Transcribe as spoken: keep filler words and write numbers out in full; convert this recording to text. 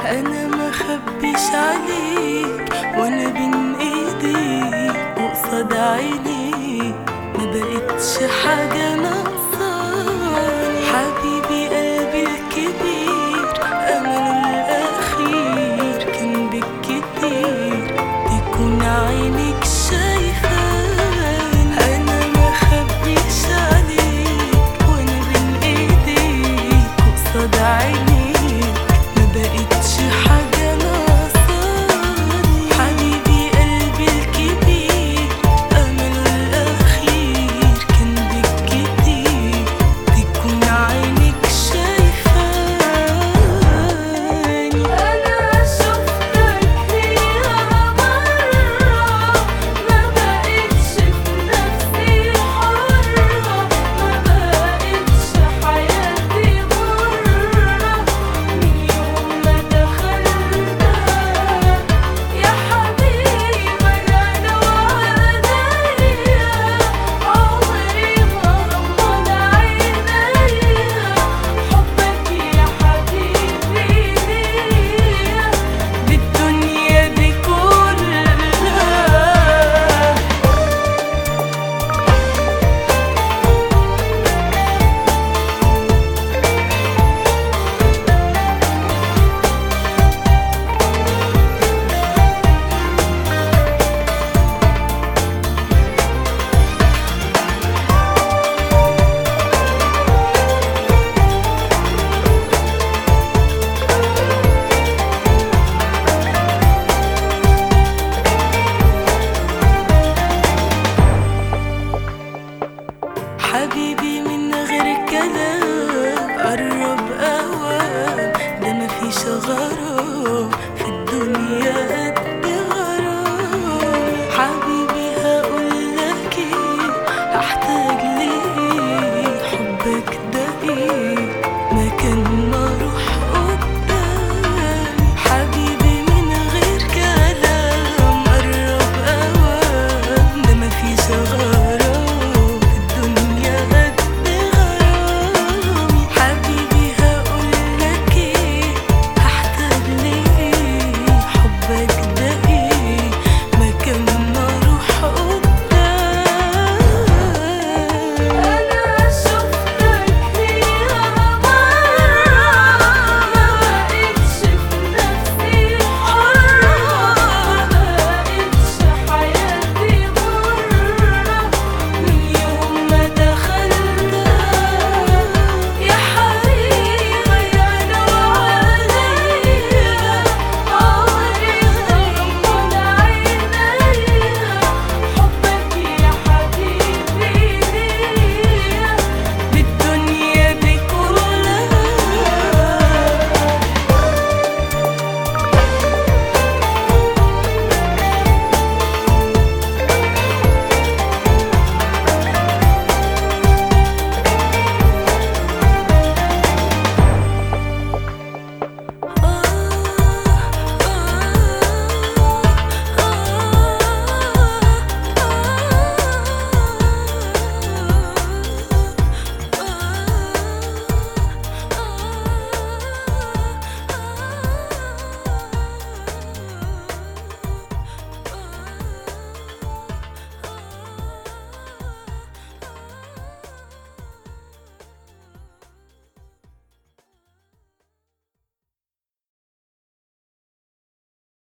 انا ما خبيش عليك وانا بين ايديك وقصاد عينيك، ما بقتش حاجة ناقصاني. حبيبي قلبي الكبير امله الاخير كان بالكتير تكون عينك شايفاني. انا ما خبيش عليك وانا بين ايديك وقصاد عينيك، ما بقتش حاجة ناقصاني. حبيبي قلبي الكبير امله الاخير كان بالكتير تكون عينك شايفاني. انا شفتك فيها مرة، ما بقتش في نفسي حرة، ما بقتش حياتي غرة من يوم ما دخلتها. يا حبيبي انا لو عينيا عمري ما غمض عينيا، حبك يا حبيبي ليا بالدنيا دي كلها. حبيبي من غير كلام قرب اوام، ده مفيش غرام